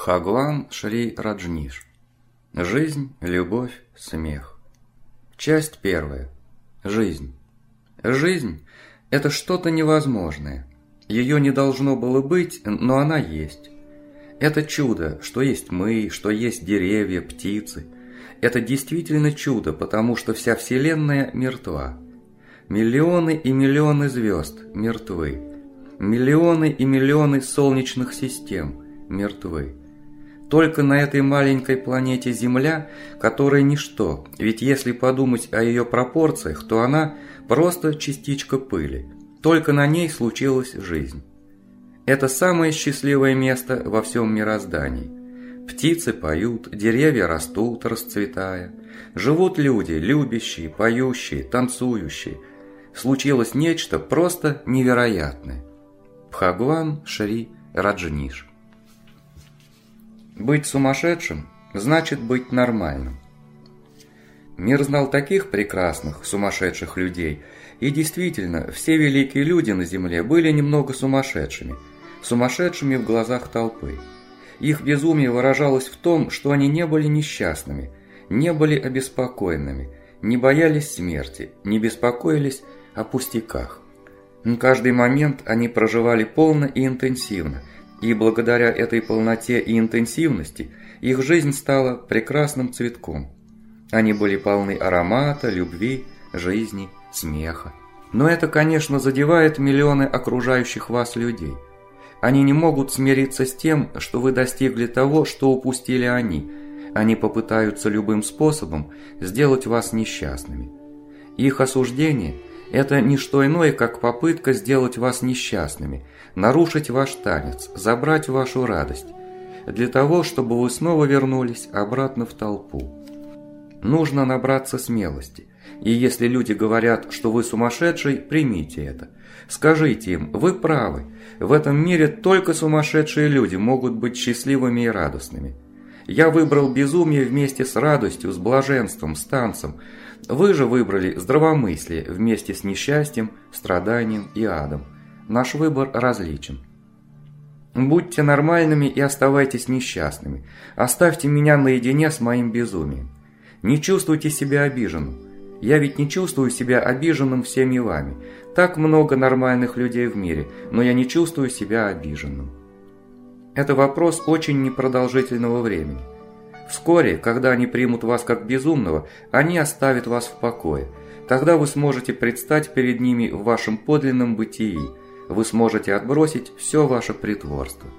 Бхагван Шри Раджниш. Жизнь, любовь, смех. Часть первая. Жизнь. Жизнь – это что-то невозможное. Ее не должно было быть, но она есть. Это чудо, что есть мы, что есть деревья, птицы. Это действительно чудо, потому что вся Вселенная мертва. Миллионы и миллионы звезд мертвы. Миллионы и миллионы солнечных систем мертвы. Только на этой маленькой планете Земля, которая ничто, ведь если подумать о ее пропорциях, то она просто частичка пыли. Только на ней случилась жизнь. Это самое счастливое место во всем мироздании. Птицы поют, деревья растут, расцветая. Живут люди, любящие, поющие, танцующие. Случилось нечто просто невероятное. Бхагван Шри Раджниш. Быть сумасшедшим значит быть нормальным. Мир знал таких прекрасных, сумасшедших людей, и действительно, все великие люди на земле были немного сумасшедшими в глазах толпы. Их безумие выражалось в том, что они не были несчастными, не были обеспокоенными, не боялись смерти, не беспокоились о пустяках. Каждый момент они проживали полно и интенсивно, и благодаря этой полноте и интенсивности их жизнь стала прекрасным цветком. Они были полны аромата, любви, жизни, смеха. Но это, конечно, задевает миллионы окружающих вас людей. Они не могут смириться с тем, что вы достигли того, что упустили они. Они попытаются любым способом сделать вас несчастными. Их осуждение – это не что иное, как попытка сделать вас несчастными, нарушить ваш танец, забрать вашу радость, для того, чтобы вы снова вернулись обратно в толпу. Нужно набраться смелости, и если люди говорят, что вы сумасшедший, примите это. Скажите им, вы правы, в этом мире только сумасшедшие люди могут быть счастливыми и радостными. Я выбрал безумие вместе с радостью, с блаженством, с танцем. Вы же выбрали здравомыслие вместе с несчастьем, страданием и адом. Наш выбор различен. Будьте нормальными и оставайтесь несчастными. Оставьте меня наедине с моим безумием. Не чувствуйте себя обиженным. Я ведь не чувствую себя обиженным всеми вами. Так много нормальных людей в мире, но я не чувствую себя обиженным. Это вопрос очень непродолжительного времени. Вскоре, когда они примут вас как безумного, они оставят вас в покое. Тогда вы сможете предстать перед ними в вашем подлинном бытии. Вы сможете отбросить все ваше притворство.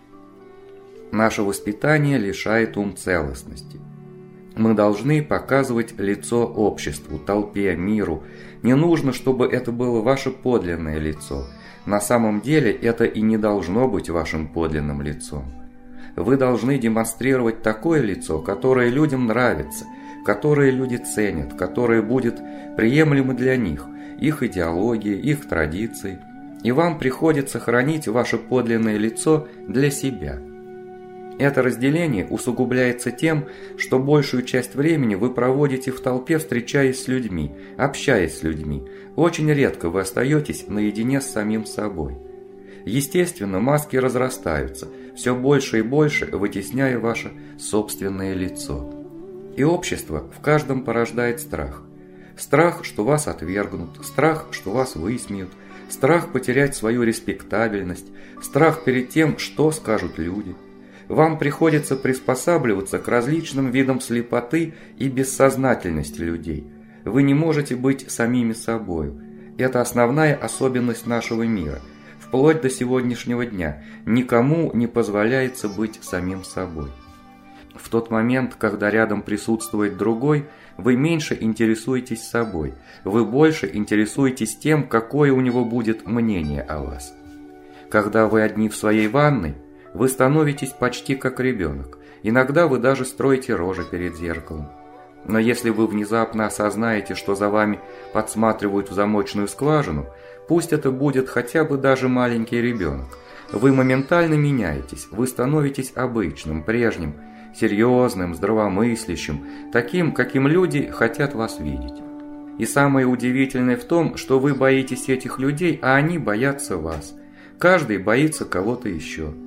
Наше воспитание лишает ум целостности. Мы должны показывать лицо обществу, толпе, миру. Не нужно, чтобы это было ваше подлинное лицо. На самом деле это и не должно быть вашим подлинным лицом. Вы должны демонстрировать такое лицо, которое людям нравится, которое люди ценят, которое будет приемлемо для них, их идеологии, их традиций. И вам приходится хранить ваше подлинное лицо для себя. Это разделение усугубляется тем, что большую часть времени вы проводите в толпе, встречаясь с людьми, общаясь с людьми. Очень редко вы остаетесь наедине с самим собой. Естественно, маски разрастаются, все больше и больше вытесняя ваше собственное лицо. И общество в каждом порождает страх. Страх, что вас отвергнут, страх, что вас высмеют, страх потерять свою респектабельность, страх перед тем, что скажут люди. Вам приходится приспосабливаться к различным видам слепоты и бессознательности людей. Вы не можете быть самими собою. Это основная особенность нашего мира. Вплоть до сегодняшнего дня никому не позволяется быть самим собой. В тот момент, когда рядом присутствует другой, вы меньше интересуетесь собой, вы больше интересуетесь тем, какое у него будет мнение о вас. Когда вы одни в своей ванной, вы становитесь почти как ребенок. Иногда вы даже строите рожи перед зеркалом. Но если вы внезапно осознаете, что за вами подсматривают в замочную скважину, пусть это будет хотя бы даже маленький ребенок, вы моментально меняетесь, вы становитесь обычным, прежним, серьезным, здравомыслящим, таким, каким люди хотят вас видеть. И самое удивительное в том, что вы боитесь этих людей, а они боятся вас. Каждый боится кого-то еще.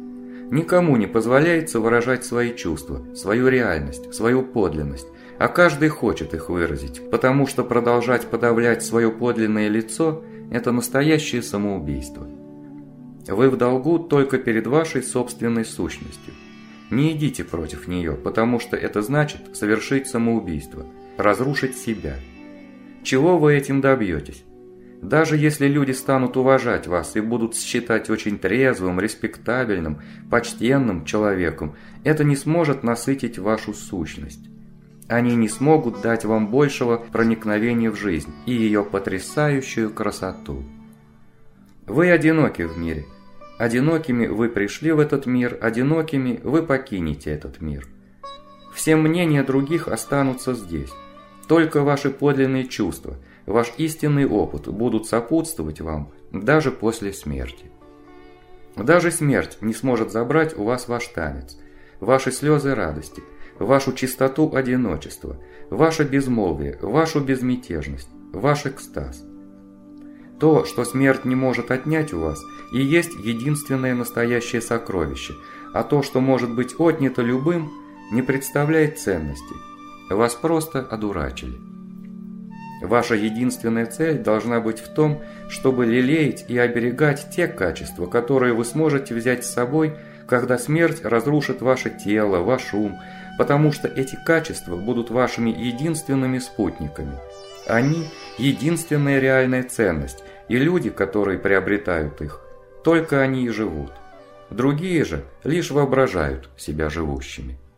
Никому не позволяется выражать свои чувства, свою реальность, свою подлинность, а каждый хочет их выразить, потому что продолжать подавлять свое подлинное лицо – это настоящее самоубийство. Вы в долгу только перед вашей собственной сущностью. Не идите против нее, потому что это значит совершить самоубийство, разрушить себя. Чего вы этим добьетесь? Даже если люди станут уважать вас и будут считать очень трезвым, респектабельным, почтенным человеком, это не сможет насытить вашу сущность. Они не смогут дать вам большего проникновения в жизнь и ее потрясающую красоту. Вы одиноки в мире. Одинокими вы пришли в этот мир, одинокими вы покинете этот мир. Все мнения других останутся здесь. Только ваши подлинные чувства, ваш истинный опыт будут сопутствовать вам даже после смерти. Даже смерть не сможет забрать у вас ваш танец, ваши слезы радости, вашу чистоту одиночества, ваше безмолвие, вашу безмятежность, ваш экстаз. То, что смерть не может отнять у вас, и есть единственное настоящее сокровище, а то, что может быть отнято любым, не представляет ценности. Вас просто одурачили. Ваша единственная цель должна быть в том, чтобы лелеять и оберегать те качества, которые вы сможете взять с собой, когда смерть разрушит ваше тело, ваш ум, потому что эти качества будут вашими единственными спутниками. Они – единственная реальная ценность, и люди, которые приобретают их, только они и живут. Другие же лишь воображают себя живущими.